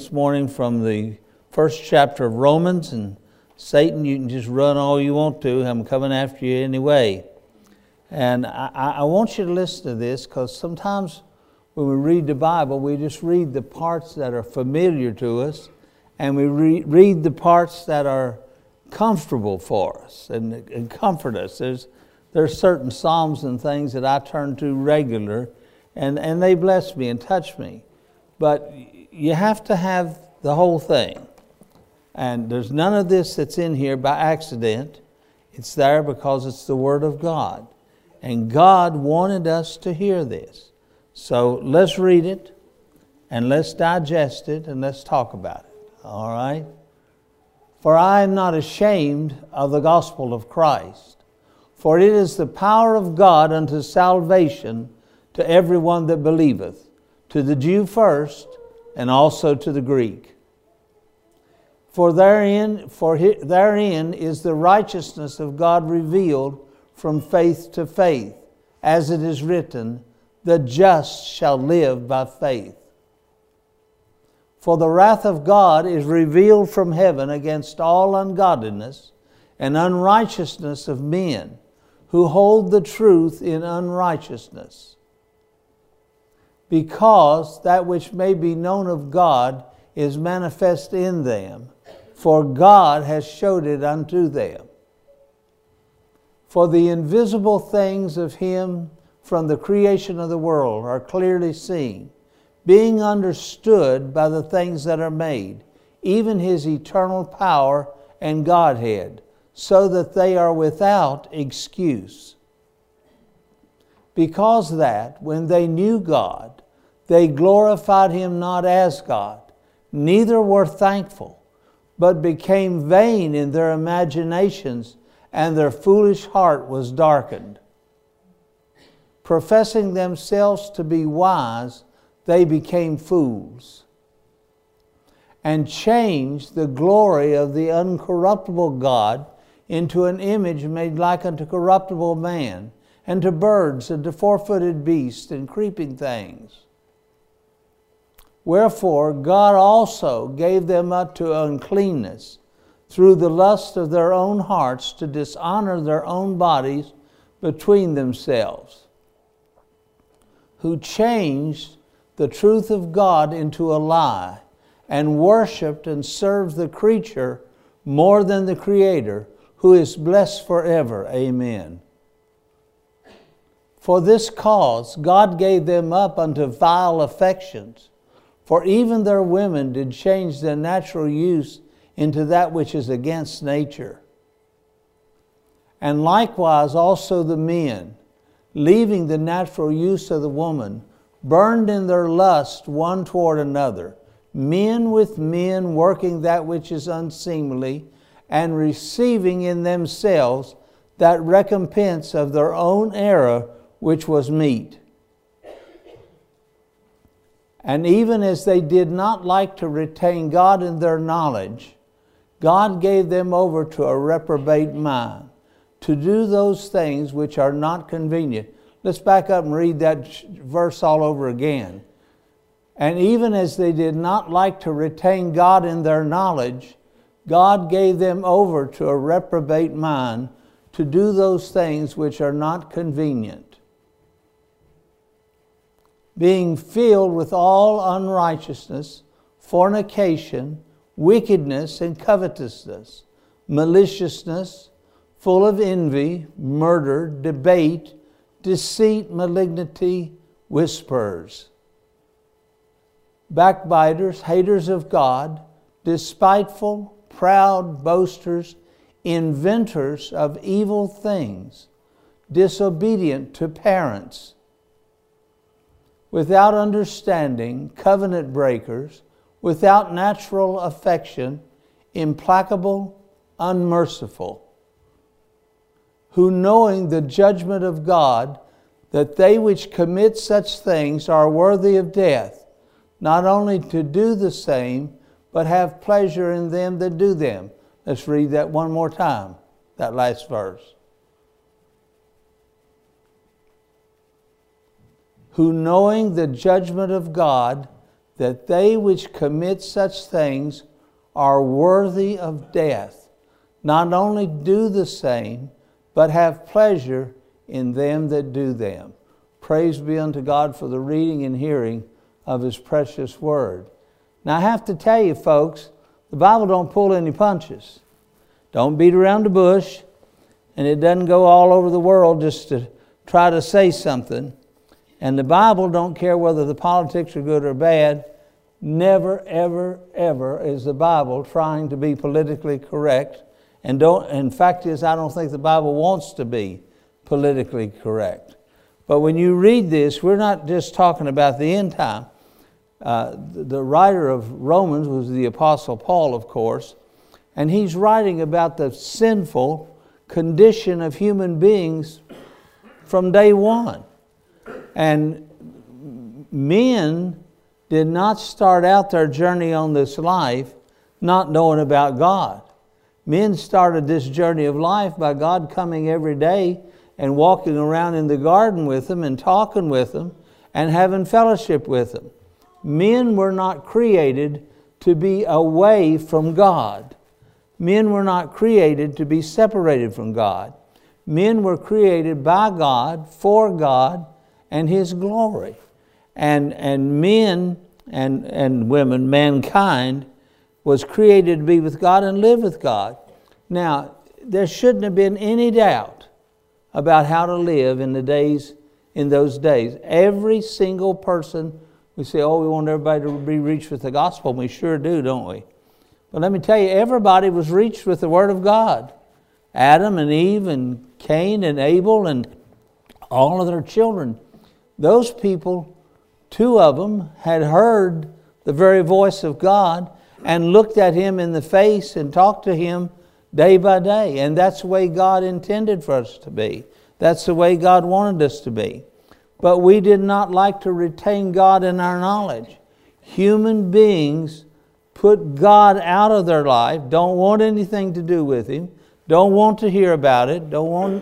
this morning from the first chapter of Romans, and Satan, you can just run all you want to. I'm coming after you anyway. And I want you to listen to this, because sometimes when we read the Bible, we just read the parts that are familiar to us, and we read the parts that are comfortable for us and comfort us. There's certain psalms and things that I turn to regular, and they bless me and touch me. But you have to have the whole thing. And there's none of this that's in here by accident. It's there because it's the Word of God. And God wanted us to hear this. So let's read it, and let's digest it, and let's talk about it. All right? For I am not ashamed of the gospel of Christ, for it is the power of God unto salvation to everyone that believeth, to the Jew first, and also to the Greek. For therein is the righteousness of God revealed from faith to faith, as it is written, the just shall live by faith. For the wrath of God is revealed from heaven against all ungodliness and unrighteousness of men, who hold the truth in unrighteousness. Because that which may be known of God is manifest in them, for God has showed it unto them. For the invisible things of Him from the creation of the world are clearly seen, being understood by the things that are made, even His eternal power and Godhead, so that they are without excuse. Because that, when they knew God, they glorified Him not as God, neither were thankful, but became vain in their imaginations, and their foolish heart was darkened. Professing themselves to be wise, they became fools, and changed the glory of the uncorruptible God into an image made like unto corruptible man, and to birds, and to four-footed beasts, and creeping things. Wherefore God also gave them up to uncleanness, through the lust of their own hearts, to dishonor their own bodies between themselves, who changed the truth of God into a lie, and worshipped and served the creature more than the Creator, who is blessed forever. Amen. For this cause God gave them up unto vile affections, for even their women did change their natural use into that which is against nature. And likewise also the men, leaving the natural use of the woman, burned in their lust one toward another, men with men working that which is unseemly, and receiving in themselves that recompense of their own error which was meet. And even as they did not like to retain God in their knowledge, God gave them over to a reprobate mind, to do those things which are not convenient. Let's back up and read that verse all over again. And even as they did not like to retain God in their knowledge, God gave them over to a reprobate mind, to do those things which are not convenient, being filled with all unrighteousness, fornication, wickedness, and covetousness, maliciousness, full of envy, murder, debate, deceit, malignity, whisperers, backbiters, haters of God, despiteful, proud, boasters, inventors of evil things, disobedient to parents, without understanding, covenant breakers, without natural affection, implacable, unmerciful, who knowing the judgment of God, that they which commit such things are worthy of death, not only to do the same, but have pleasure in them that do them. Let's read that one more time, that last verse. Who knowing the judgment of God, that they which commit such things are worthy of death, not only do the same, but have pleasure in them that do them. Praise be unto God for the reading and hearing of His precious word. Now I have to tell you folks, the Bible don't pull any punches. Don't beat around the bush, and it doesn't go all over the world just to try to say something. And the Bible don't care whether the politics are good or bad. Never, ever, ever is the Bible trying to be politically correct. And fact is, I don't think the Bible wants to be politically correct. But when you read this, we're not just talking about the end time. The writer of Romans was the Apostle Paul, of course, and he's writing about the sinful condition of human beings from day one. And men did not start out their journey on this life not knowing about God. Men started this journey of life by God coming every day and walking around in the garden with them and talking with them and having fellowship with them. Men were not created to be away from God. Men were not created to be separated from God. Men were created by God, for God, and His glory. And men and women, mankind, was created to be with God and live with God. Now, there shouldn't have been any doubt about how to live in those days. Every single person, we say, we want everybody to be reached with the gospel. We sure do, don't we? But let me tell you, everybody was reached with the Word of God. Adam and Eve and Cain and Abel and all of their children. Those people, 2 of them, had heard the very voice of God and looked at Him in the face and talked to Him day by day. And that's the way God intended for us to be. That's the way God wanted us to be. But we did not like to retain God in our knowledge. Human beings put God out of their life, don't want anything to do with Him, don't want to hear about it, don't want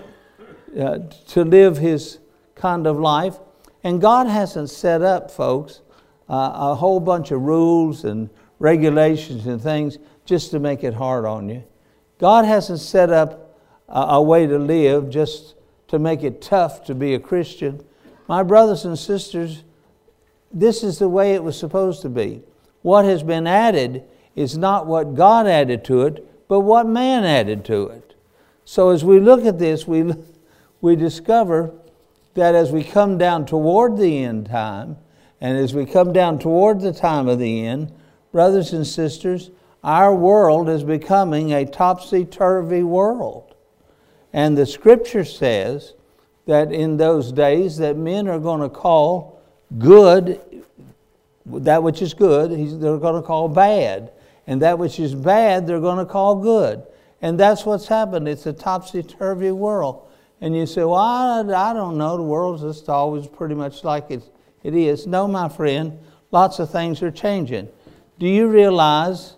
to live His kind of life. And God hasn't set up, folks, a whole bunch of rules and regulations and things just to make it hard on you. God hasn't set up a way to live just to make it tough to be a Christian. My brothers and sisters, this is the way it was supposed to be. What has been added is not what God added to it, but what man added to it. So as we look at this, we discover that as we come down toward the end time, and as we come down toward the time of the end, brothers and sisters, our world is becoming a topsy-turvy world. And the Scripture says that in those days that men are going to call good, that which is good, they're going to call bad. And that which is bad, they're going to call good. And that's what's happened. It's a topsy-turvy world. And you say, well, I don't know, the world's just always pretty much like it is. No, my friend, lots of things are changing. Do you realize,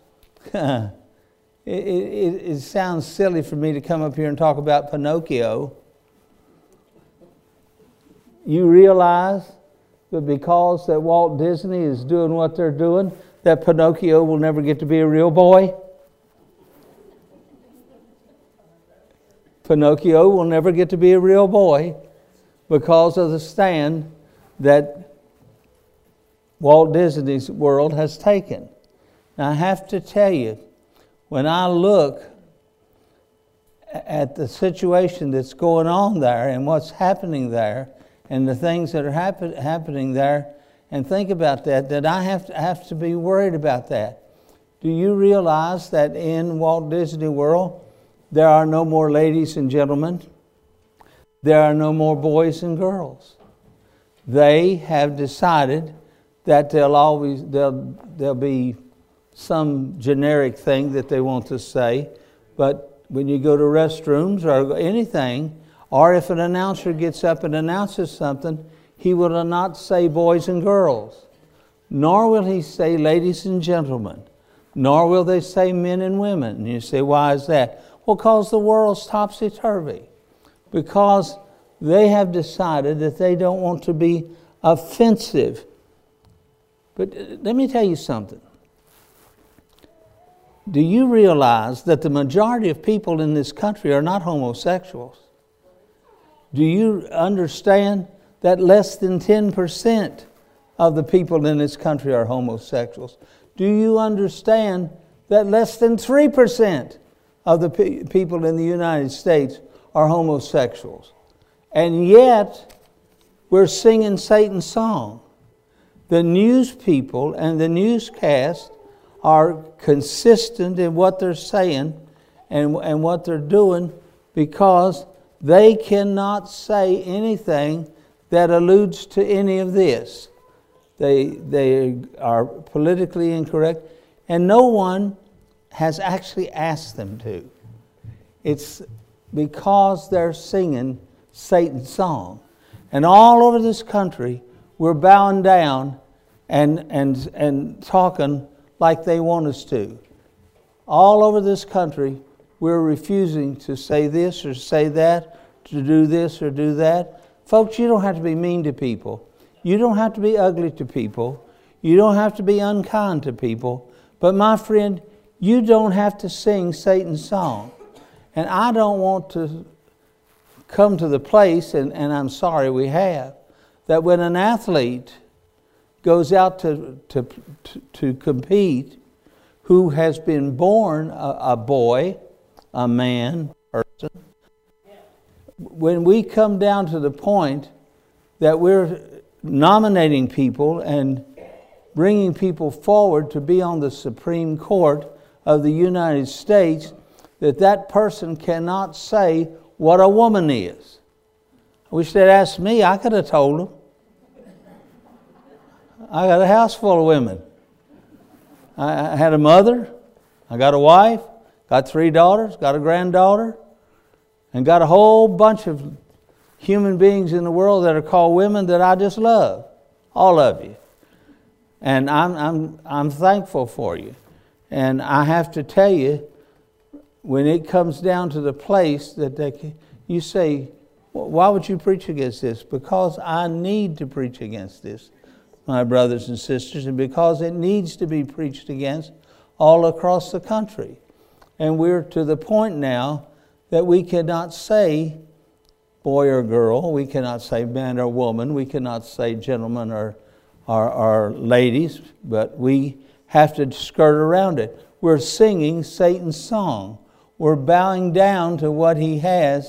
it sounds silly for me to come up here and talk about Pinocchio. You realize that because that Walt Disney is doing what they're doing, that Pinocchio will never get to be a real boy? Pinocchio will never get to be a real boy because of the stand that Walt Disney's World has taken. Now I have to tell you, when I look at the situation that's going on there and what's happening there and the things that are happening there, and think about that I have to be worried about that. Do you realize that in Walt Disney World, there are no more ladies and gentlemen? There are no more boys and girls. They have decided that there'll be some generic thing that they want to say, but when you go to restrooms or anything, or if an announcer gets up and announces something, he will not say boys and girls, nor will he say ladies and gentlemen, nor will they say men and women. And you say, why is that? Well, because the world's topsy-turvy. Because they have decided that they don't want to be offensive But let me tell you something. Do you realize that the majority of people in this country are not homosexuals? Do you understand that less than 10% of the people in this country are homosexuals? Do you understand that less than 3% of the people in the United States are homosexuals? And yet, we're singing Satan's song. The news people and the newscast are consistent in what they're saying and what they're doing, because they cannot say anything that alludes to any of this. They are politically incorrect, and no one has actually asked them to. It's because they're singing Satan's song. And all over this country, we're bowing down and talking like they want us to. All over this country, we're refusing to say this or say that, to do this or do that. Folks, you don't have to be mean to people. You don't have to be ugly to people. You don't have to be unkind to people. But my friend, you don't have to sing Satan's song. And I don't want to come to the place, and I'm sorry we have, that when an athlete goes out to compete, who has been born a boy, a man, person, when we come down to the point that we're nominating people and bringing people forward to be on the Supreme Court of the United States, that person cannot say what a woman is. I wish they'd asked me. I could have told them. I got a house full of women. I had a mother. I got a wife. Got 3 daughters. Got a granddaughter. And got a whole bunch of human beings in the world that are called women that I just love. All of you. And I'm thankful for you. And I have to tell you, when it comes down to the place that you say, why would you preach against this? Because I need to preach against this, my brothers and sisters, and because it needs to be preached against all across the country. And we're to the point now that we cannot say boy or girl, we cannot say man or woman, we cannot say gentleman or ladies, but we have to skirt around it. We're singing Satan's song. We're bowing down to what he has.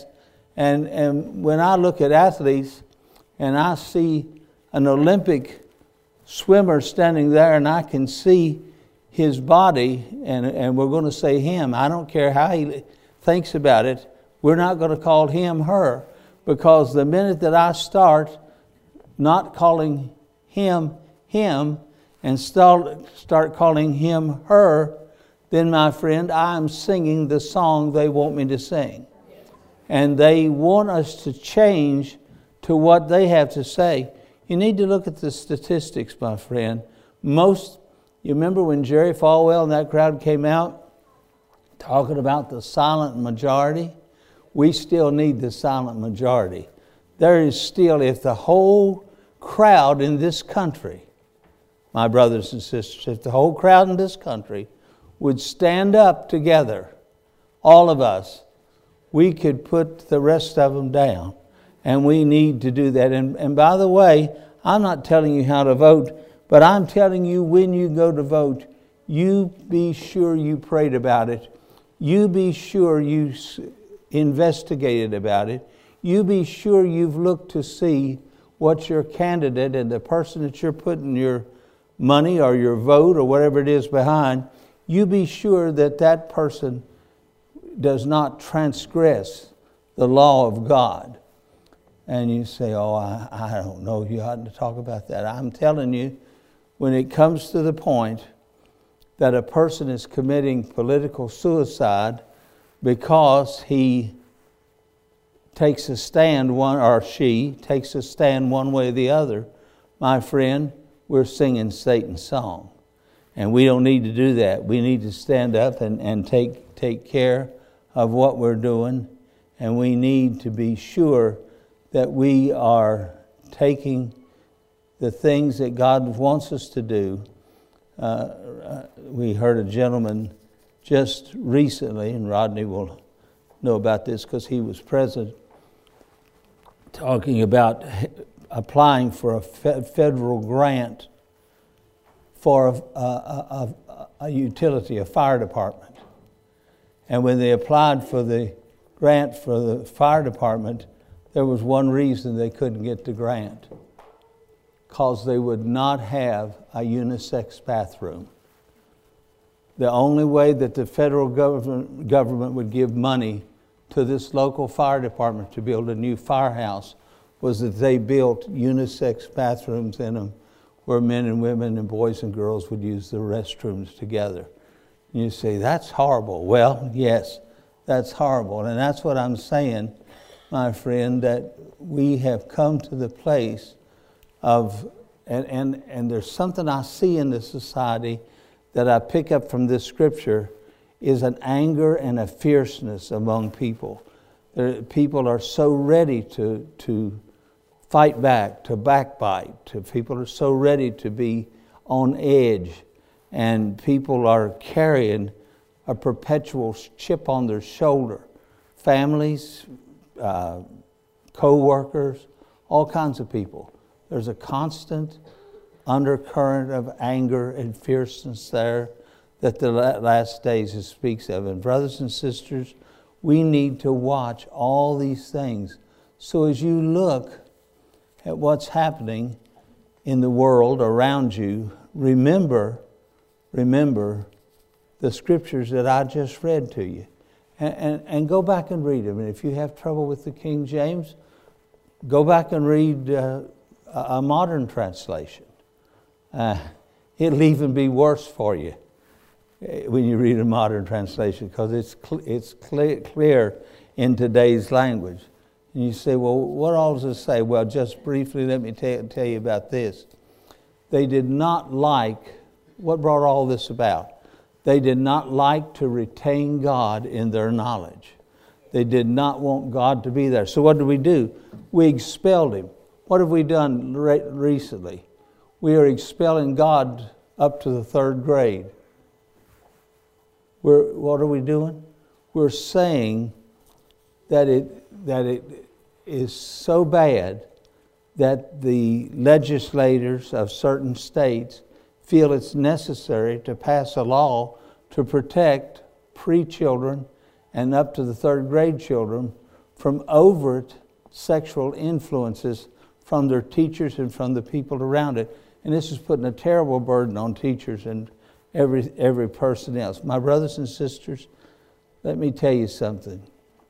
And when I look at athletes and I see an Olympic swimmer standing there and I can see his body, and we're going to say him. I don't care how he thinks about it. We're not going to call him her, because the minute that I start not calling him and start calling him her, then, my friend, I'm singing the song they want me to sing. And they want us to change to what they have to say. You need to look at the statistics, my friend. You remember when Jerry Falwell and that crowd came out talking about the silent majority? We still need the silent majority. There is still, if the whole crowd in this country, my brothers and sisters, if the whole crowd in this country would stand up together, all of us, we could put the rest of them down. And we need to do that. And by the way, I'm not telling you how to vote, but I'm telling you, when you go to vote, you be sure you prayed about it. You be sure you investigated about it. You be sure you've looked to see what your candidate and the person that you're putting your money or your vote or whatever it is behind, you be sure that person does not transgress the law of God. And you say, oh, I don't know, you oughtn't to talk about that. I'm telling you, when it comes to the point that a person is committing political suicide because he takes a stand, or she takes a stand one way or the other, my friend, we're singing Satan's song. And we don't need to do that. We need to stand up and take care of what we're doing. And we need to be sure that we are taking the things that God wants us to do. We heard a gentleman just recently, and Rodney will know about this because he was present, talking about applying for a federal grant for a utility, a fire department. And when they applied for the grant for the fire department, there was one reason they couldn't get the grant: because they would not have a unisex bathroom. The only way that the federal government would give money to this local fire department to build a new firehouse was that they built unisex bathrooms in them where men and women and boys and girls would use the restrooms together. And you say, that's horrible. Well, yes, that's horrible. And that's what I'm saying, my friend, that we have come to the place of, and there's something I see in this society that I pick up from this scripture, is an anger and a fierceness among people. People are so ready to fight back, to backbite. People are so ready to be on edge. And people are carrying a perpetual chip on their shoulder. Families, co-workers, all kinds of people. There's a constant undercurrent of anger and fierceness there that the last days it speaks of. And brothers and sisters, we need to watch all these things. So as you look at what's happening in the world around you, remember the scriptures that I just read to you. And go back and read them. And if you have trouble with the King James, go back and read a modern translation. It'll even be worse for you when you read a modern translation, because it's clear in today's language. And you say, well, what all does it say? Well, just briefly, let me tell you about this. They did not like, what brought all this about? They did not like to retain God in their knowledge. They did not want God to be there. So what do? We expelled Him. What have we done recently? We are expelling God up to the 3rd grade. What are we doing? We're saying that it is so bad that the legislators of certain states feel it's necessary to pass a law to protect pre-children and up to the 3rd grade children from overt sexual influences from their teachers and from the people around it. And this is putting a terrible burden on teachers and every person else. My brothers and sisters, let me tell you something.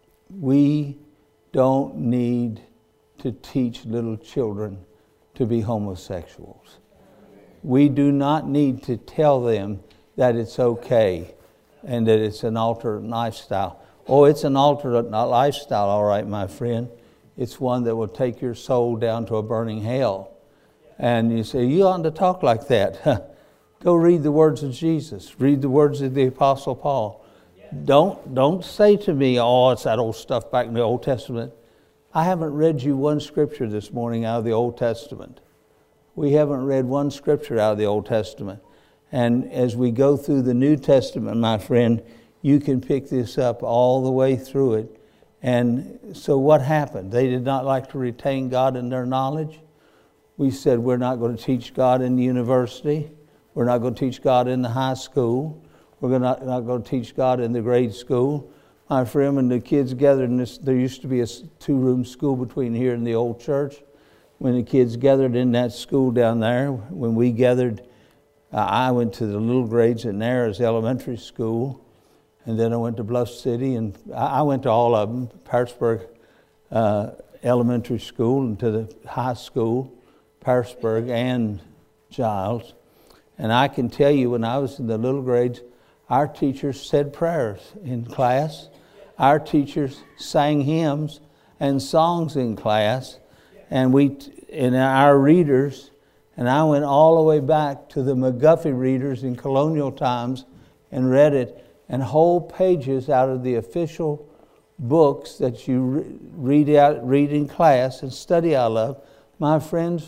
We don't need to teach little children to be homosexuals. We do not need to tell them that it's okay and that it's an alternate lifestyle. Oh, it's an alternate lifestyle, all right, my friend. It's one that will take your soul down to a burning hell. And you say, you oughtn't to talk like that. Go read the words of Jesus. Read the words of the Apostle Paul. Don't say to me, oh, it's that old stuff back in the Old Testament. I haven't read you one scripture this morning out of the Old Testament. We haven't read one scripture out of the Old Testament. And as we go through the New Testament, my friend, you can pick this up all the way through it. And so what happened? They did not like to retain God in their knowledge. We said we're not going to teach God in the university. We're not going to teach God in the high school. We're not going to teach God in the grade school. My friend, when the kids gathered in this, there used to be a 2-room school between here and the old church. When the kids gathered in that school down there, when we gathered, I went to the little grades at Nares Elementary School, and then I went to Bluff City, and I went to all of them, Pearisburg Elementary School and to the high school, Pearisburg and Giles. And I can tell you, when I was in the little grades, our teachers said prayers in class. Our teachers sang hymns and songs in class. And our readers, and I went all the way back to the McGuffey readers in colonial times and read it, and whole pages out of the official books that you read in class and study out of. My friends,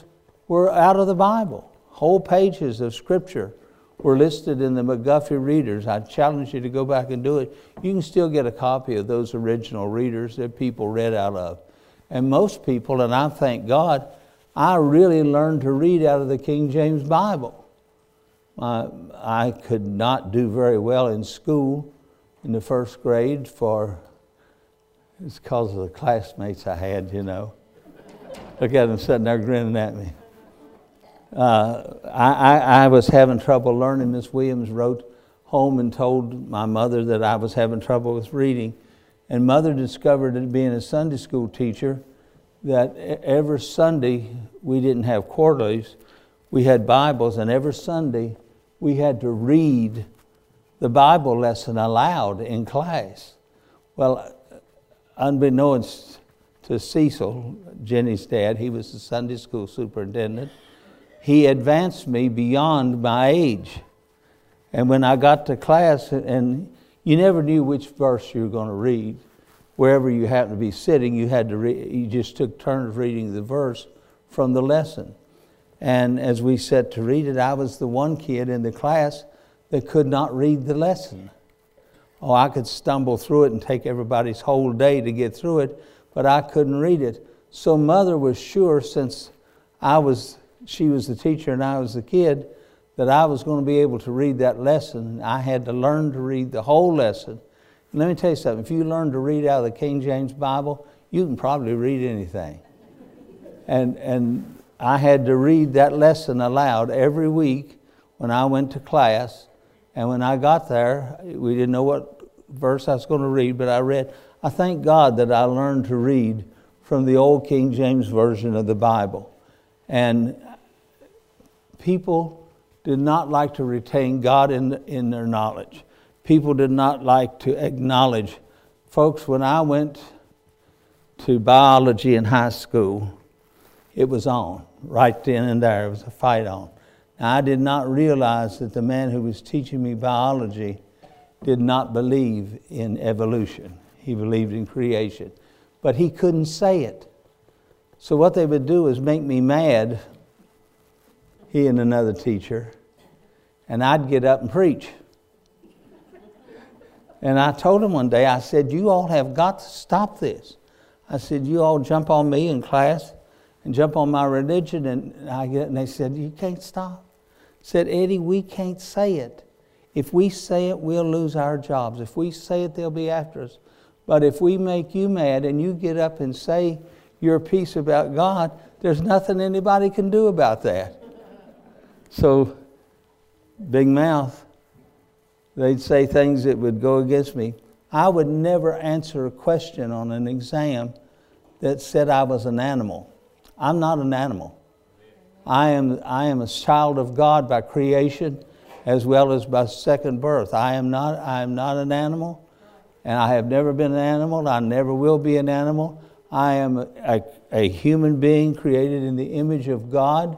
were out of the Bible. Whole pages of Scripture were listed in the McGuffey Readers. I challenge you to go back and do it. You can still get a copy of those original readers that people read out of. And most people, and I thank God, I really learned to read out of the King James Bible. I could not do very well in school in the first grade it's because of the classmates I had, you know. Look at them sitting there grinning at me. I was having trouble learning. Miss Williams wrote home and told my mother that I was having trouble with reading. And Mother discovered, that being a Sunday school teacher, that every Sunday we didn't have quarterlies. We had Bibles, and every Sunday we had to read the Bible lesson aloud in class. Well, unbeknownst to Cecil, Jenny's dad, he was the Sunday school superintendent, he advanced me beyond my age. And when I got to class, and you never knew which verse you were going to read, wherever you happened to be sitting, you had to you just took turns reading the verse from the lesson. And as we sat to read it, I was the one kid in the class that could not read the lesson. Oh, I could stumble through it and take everybody's whole day to get through it, but I couldn't read it. So Mother was sure, since she was the teacher and I was the kid, that I was going to be able to read that lesson. I had to learn to read the whole lesson. And let me tell you something, if you learn to read out of the King James Bible, you can probably read anything. And I had to read that lesson aloud every week when I went to class. And when I got there, we didn't know what verse I was going to read, but I read. I thank God that I learned to read from the old King James Version of the Bible. And people did not like to retain God in their knowledge. People did not like to acknowledge. Folks, when I went to biology in high school, it was on. Right then and there, it was a fight on. Now, I did not realize that the man who was teaching me biology did not believe in evolution. He believed in creation. But he couldn't say it. So what they would do is make me mad, he and another teacher, and I'd get up and preach. And I told him one day, I said, you all have got to stop this. I said, you all jump on me in class and jump on my religion. And they said, you can't stop. I said, Eddie, we can't say it. If we say it, we'll lose our jobs. If we say it, they'll be after us. But if we make you mad and you get up and say your piece about God, there's nothing anybody can do about that. So, big mouth. They'd say things that would go against me. I would never answer a question on an exam that said I was an animal. I'm not an animal. I am a child of God by creation as well as by second birth. I am not an animal, and I have never been an animal. I never will be an animal. I am a human being created in the image of God,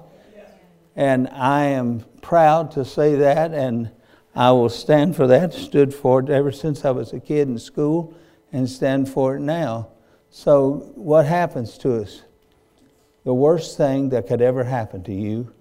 and I am proud to say that, and I will stand for that, stood for it ever since I was a kid in school, and stand for it now. So what happens to us? The worst thing that could ever happen to you,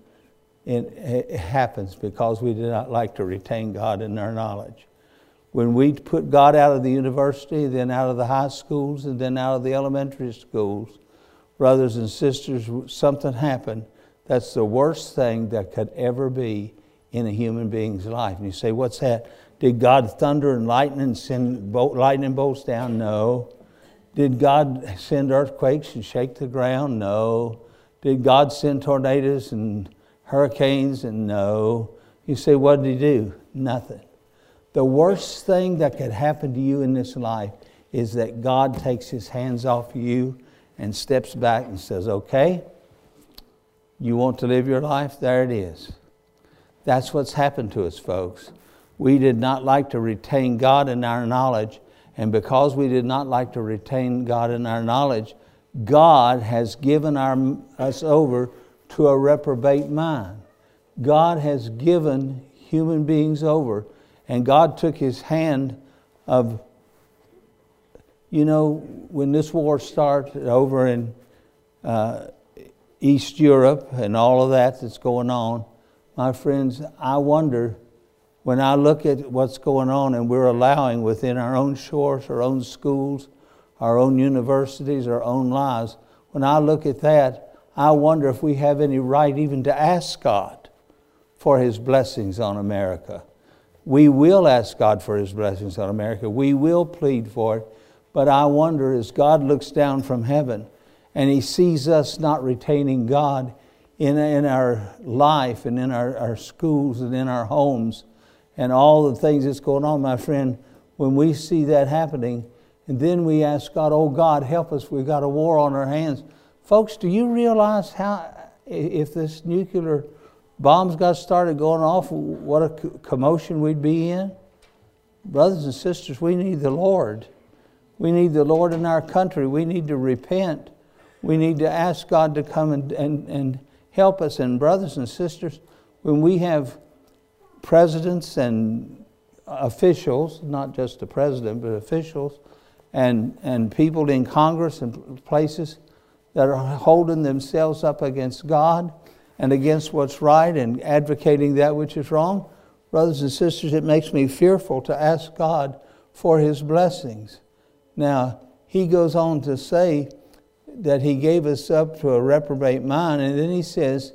it happens because we do not like to retain God in our knowledge. When we put God out of the university, then out of the high schools, and then out of the elementary schools, brothers and sisters, something happened. That's the worst thing that could ever be in a human being's life. And you say, what's that? Did God thunder and lightning and send lightning bolts down? No. Did God send earthquakes and shake the ground? No. Did God send tornadoes and hurricanes? And no. You say, what did he do? Nothing. The worst thing that could happen to you in this life is that God takes his hands off you and steps back and says, okay, you want to live your life? There it is. That's what's happened to us, folks. We did not like to retain God in our knowledge, and because we did not like to retain God in our knowledge, God has given us over to a reprobate mind. God has given human beings over, and God took his hand of, when this war started over in East Europe and all of that that's going on, my friends, I wonder, when I look at what's going on and we're allowing within our own shores, our own schools, our own universities, our own lives, when I look at that, I wonder if we have any right even to ask God for His blessings on America. We will ask God for His blessings on America. We will plead for it. But I wonder, as God looks down from heaven and He sees us not retaining God in our life and in our schools and in our homes and all the things that's going on, my friend, when we see that happening, and then we ask God, oh God, help us, we've got a war on our hands. Folks, do you realize how, if this nuclear bombs got started going off, what a commotion we'd be in? Brothers and sisters, we need the Lord. We need the Lord in our country. We need to repent. We need to ask God to come and help us. And brothers and sisters, when we have presidents and officials, not just the president, but officials, and people in Congress and places that are holding themselves up against God and against what's right and advocating that which is wrong, brothers and sisters, it makes me fearful to ask God for His blessings. Now, He goes on to say that He gave us up to a reprobate mind, and then He says,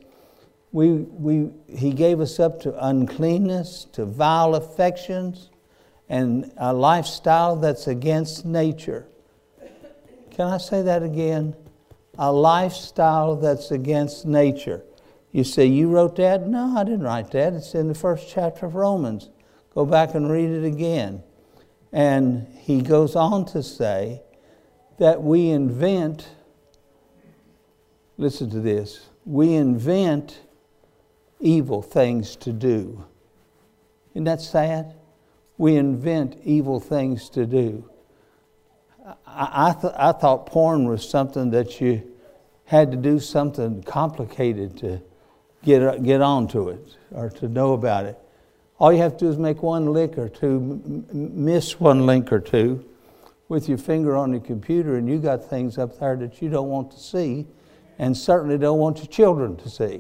He gave us up to uncleanness, to vile affections, and a lifestyle that's against nature. Can I say that again? A lifestyle that's against nature. You say, you wrote that? No, I didn't write that. It's in the first chapter of Romans. Go back and read it again. And he goes on to say that we invent, listen to this, we invent evil things to do. Isn't that sad? We invent evil things to do. I thought porn was something that you had to do something complicated to get onto it or to know about it. All you have to do is make one lick or two, miss one link or two with your finger on the computer, and you got things up there that you don't want to see, and certainly don't want your children to see.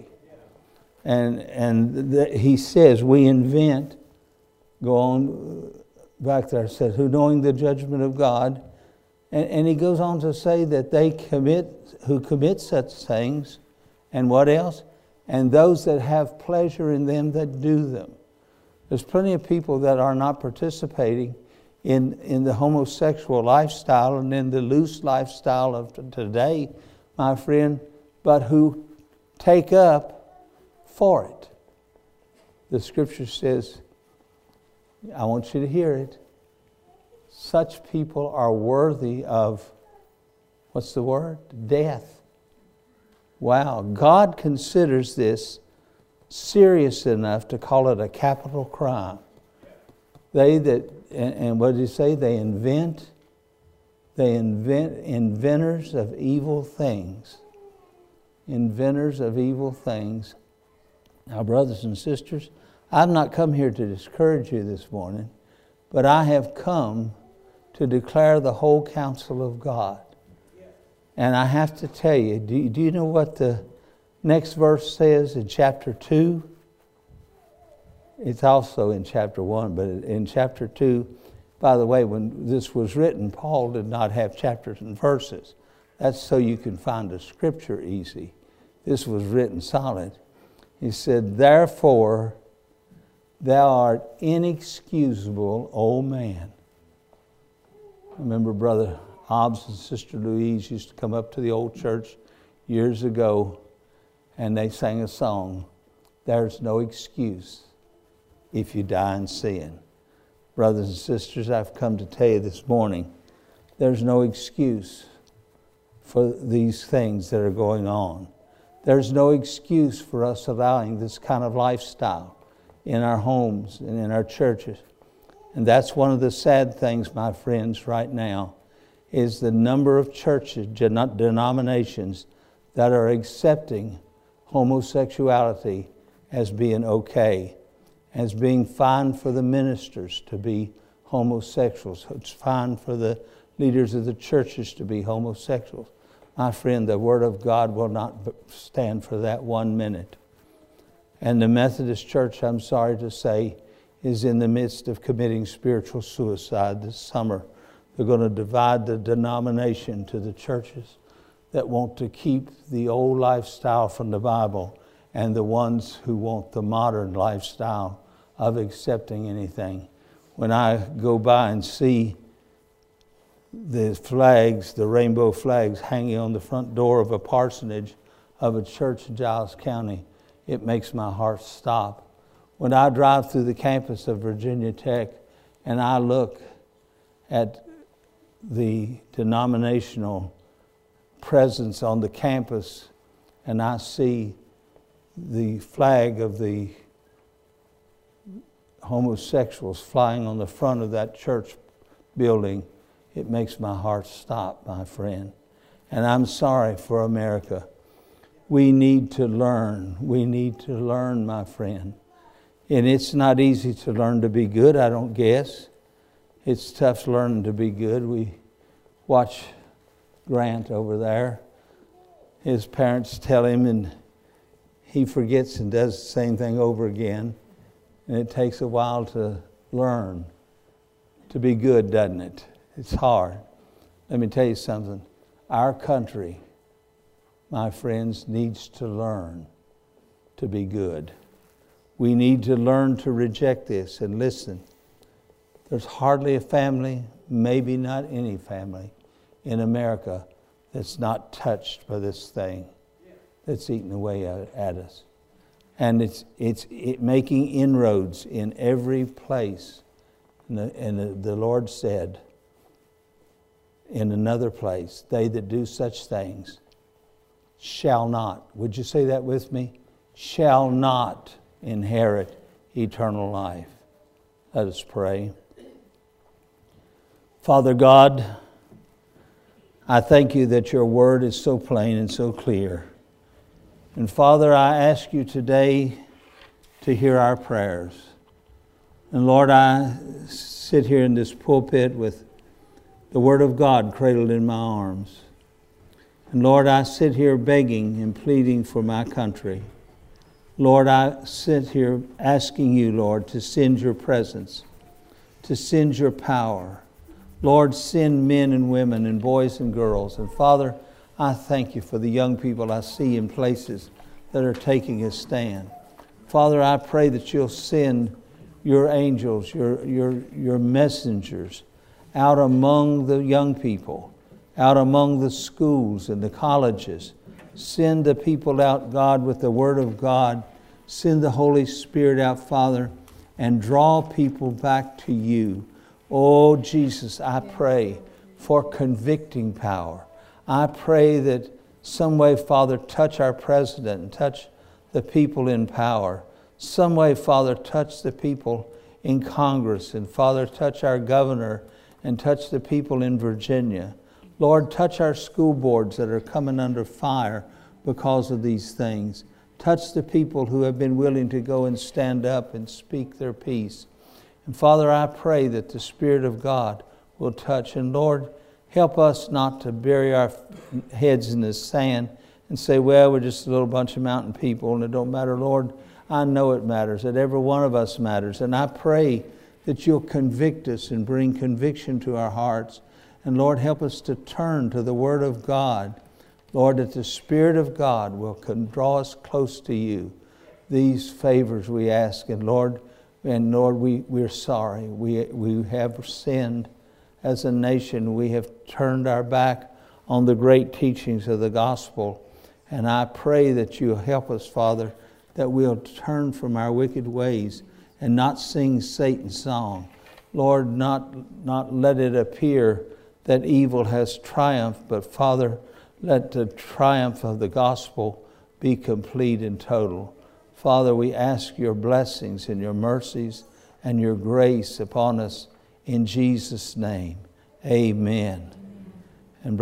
He says we invent. Go on back there. It says, who knowing the judgment of God, and he goes on to say that who commit such things, and what else? And those that have pleasure in them that do them. There's plenty of people that are not participating in the homosexual lifestyle and in the loose lifestyle of today, my friend, but who take up for it. The Scripture says, I want you to hear it, such people are worthy of, what's the word? Death. Wow, God considers this serious enough to call it a capital crime. And what did he say? They invent inventors of evil things. Inventors of evil things. Now, brothers and sisters, I've not come here to discourage you this morning, but I have come to declare the whole counsel of God. And I have to tell you, do you know what the next verse says in chapter 2? It's also in chapter 1, but in chapter 2, by the way, when this was written, Paul did not have chapters and verses. That's so you can find the Scripture easy. This was written solid. He said, therefore, thou art inexcusable, O man. I remember Brother Hobbs and Sister Louise used to come up to the old church years ago, and they sang a song, there's no excuse if you die in sin. Brothers and sisters, I've come to tell you this morning, there's no excuse for these things that are going on. There's no excuse for us allowing this kind of lifestyle in our homes and in our churches. And that's one of the sad things, my friends, right now, is the number of churches, denominations, that are accepting homosexuality as being okay, as being fine for the ministers to be homosexuals. It's fine for the leaders of the churches to be homosexuals. my friend, the Word of God will not stand for that 1 minute. And the Methodist Church, I'm sorry to say, is in the midst of committing spiritual suicide this summer. They're going to divide the denomination to the churches that want to keep the old lifestyle from the Bible and the ones who want the modern lifestyle of accepting anything. When I go by and see the flags, the rainbow flags hanging on the front door of a parsonage of a church in Giles County, it makes my heart stop. When I drive through the campus of Virginia Tech and I look at the denominational presence on the campus and I see the flag of the homosexuals flying on the front of that church building, it makes my heart stop, my friend. And I'm sorry for America. We need to learn. We need to learn, my friend. And it's not easy to learn to be good, I don't guess. It's tough learning to be good. We watch Grant over there. His parents tell him and he forgets and does the same thing over again. And it takes a while to learn to be good, doesn't it? It's hard. Let me tell you something. Our country, my friends, needs to learn to be good. We need to learn to reject this and listen. There's hardly a family, maybe not any family in America that's not touched by this thing that's eating away at us. And it's making inroads in every place. And the Lord said in another place, they that do such things shall not, would you say that with me? Shall not inherit eternal life. Let us pray. Father God, I thank you that your word is so plain and so clear. And Father, I ask you today to hear our prayers. And Lord, I sit here in this pulpit with the Word of God cradled in my arms. And Lord, I sit here begging and pleading for my country. Lord, I sit here asking you, Lord, to send your presence, to send your power. Lord, send men and women and boys and girls. And Father, I thank you for the young people I see in places that are taking a stand. Father, I pray that you'll send your angels, your messengers out among the young people, out among the schools and the colleges. Send the people out, God, with the Word of God. Send the Holy Spirit out, Father, and draw people back to you. Oh, Jesus, I pray for convicting power. I pray that some way, Father, touch our president and touch the people in power. Some way, Father, touch the people in Congress. And Father, touch our governor and touch the people in Virginia. Lord, touch our school boards that are coming under fire because of these things. Touch the people who have been willing to go and stand up and speak their piece. And Father, I pray that the Spirit of God will touch. And Lord, help us not to bury our heads in the sand and say, well, we're just a little bunch of mountain people and it don't matter. Lord, I know it matters, that every one of us matters. And I pray that you'll convict us and bring conviction to our hearts. And Lord, help us to turn to the Word of God. Lord, that the Spirit of God will draw us close to you. These favors we ask. And Lord, we're sorry. We have sinned as a nation. We have turned our back on the great teachings of the gospel. And I pray that you'll help us, Father, that we'll turn from our wicked ways and not sing Satan's song. Lord, not let it appear that evil has triumphed, but Father, let the triumph of the gospel be complete and total. Father, we ask your blessings and your mercies and your grace upon us in Jesus' name. Amen.